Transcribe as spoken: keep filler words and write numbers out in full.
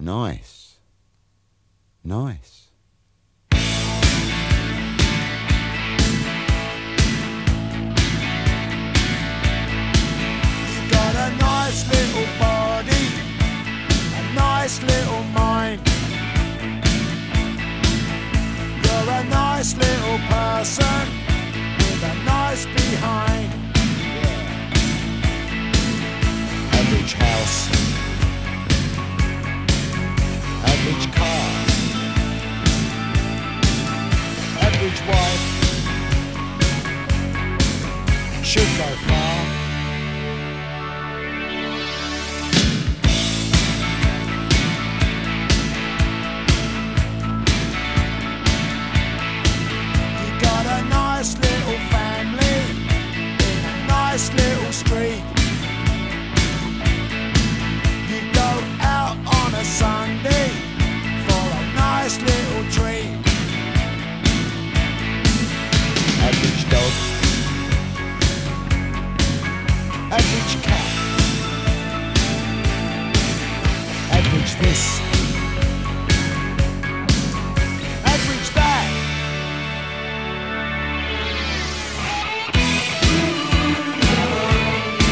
Nice. Nice. Got a nice little body, a nice little mind. You're a nice little person with a nice behind. Yeah. Average house, average car, average wife, should go far. Nice little family in a nice little street. You go out on a Sunday for a nice little treat. Average dog, average cat, average this.